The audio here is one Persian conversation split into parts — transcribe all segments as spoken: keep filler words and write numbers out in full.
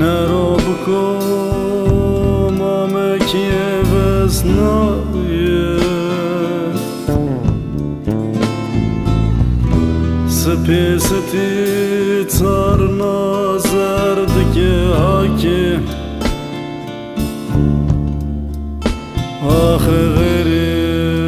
نرو بکن مامکی وزنایه سپیستی تار نازر دیگه هاکی آخه غیری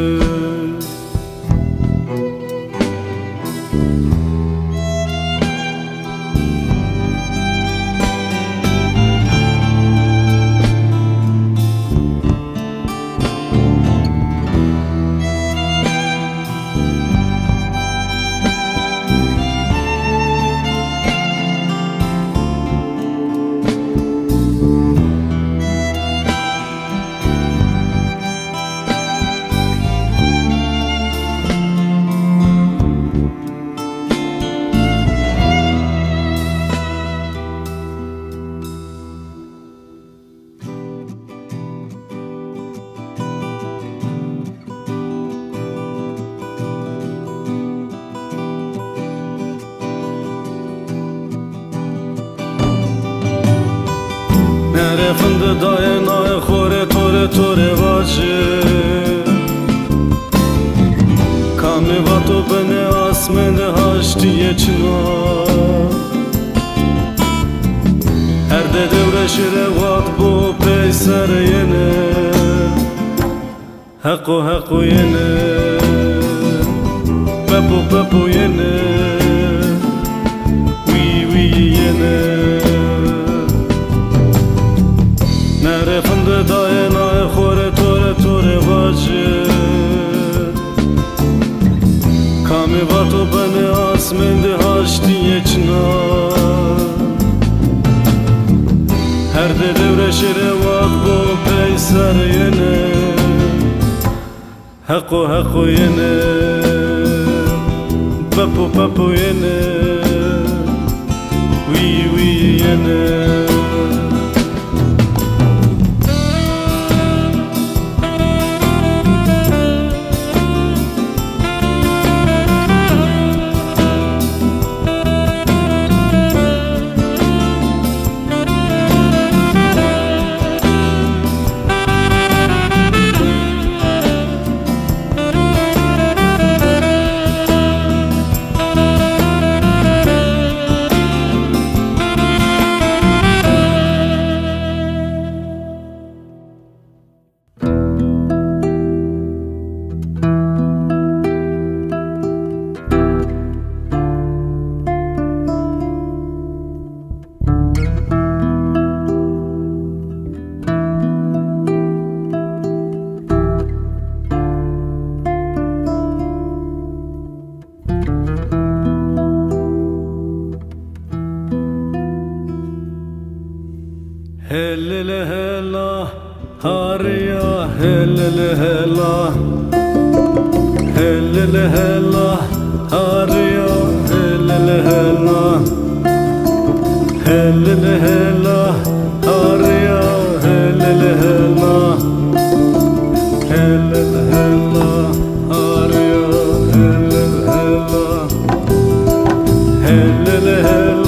نرفند دای نای خوره توره توره واجه کامی و تو بنه آسمنده هاشتیه چنا هر ده دوره شیره وات بو پیسر ینه حقو حقو ینه بپو بپو ینه وی وی ینه نرفند دای نای خوره توره توره واجه کامی و تو بنه آسمنده هاشتیه چنا هر ده دوره شیره وقت بو پیسر ینه حقو حقو ینه بپو بپو ینه وی وی ینه هلل هلا هاريا هلل هلا هلل هلا هاريا هلل هلا هلل هلا هاريا هلل هلا هلل هلا هاريا هلل هلا هلل هلا